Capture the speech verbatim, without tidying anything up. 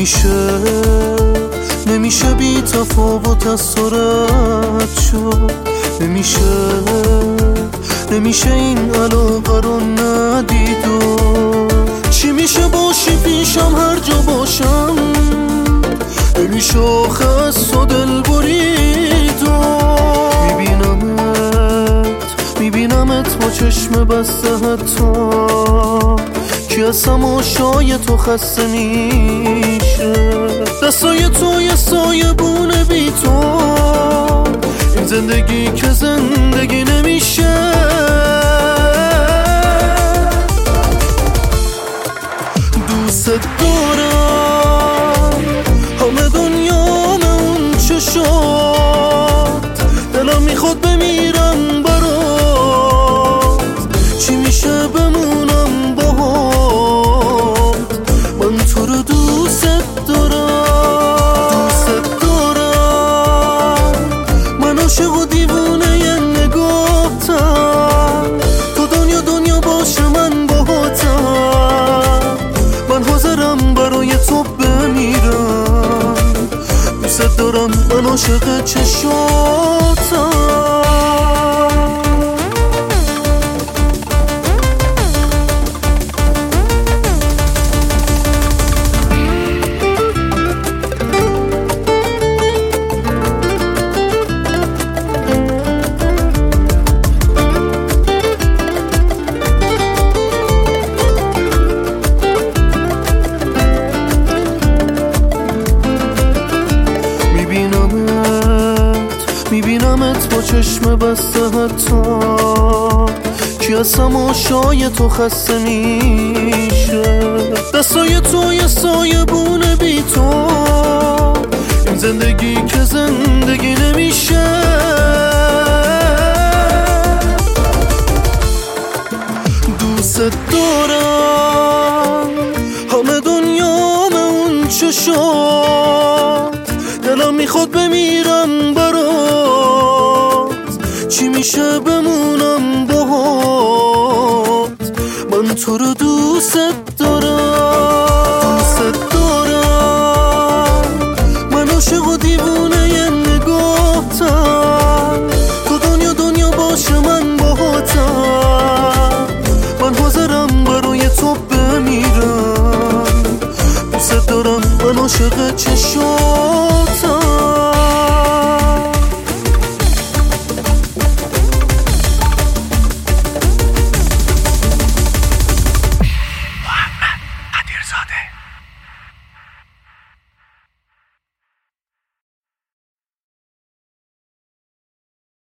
نمیشه نمیشه بی تفاوت از تو رد شد، نمیشه نمیشه این علاقه رو ندید و چی میشه باشی پیشم هر جا باشم، نمیشه آخه از تو دل برید و میبینمت میبینمت با چشم بسته حتی که از تماشای تو خسته میشه، دستای تو یه سایه بونه بی تو، این زندگی که زندگی نمیشه. دوست دارم همه دنیا نه اون چشات، دلم میخواد بمیرم برات، چی میشه بمونم باهات، من تو رو دوست دارم دوست دارم، من عاشق و دیوونه ی نگاهتم، تو دنیا دنیا باشه من باهاتم، من حاضرم برای تو بمیرم، دوست دارم من عاشق چشاتم. میبینمت با چشم بسته حتی که از تماشای تو خسته میشه، دستای تو یه سایه بونه بی تو، این زندگی که زندگی نمیشه. دوست دارم همه دنیا نه اون چشات، دلم میخواد بمیرم برات، چی میشه بمونم باهات، من تو رو دوست دارم دوست دارم، من عاشق و دیوونه ی نگاهتم، تو دنیا دنیا باشه من باهاتم، من حاضرم برای تو بمیرم، دوست دارم من عاشق چشات.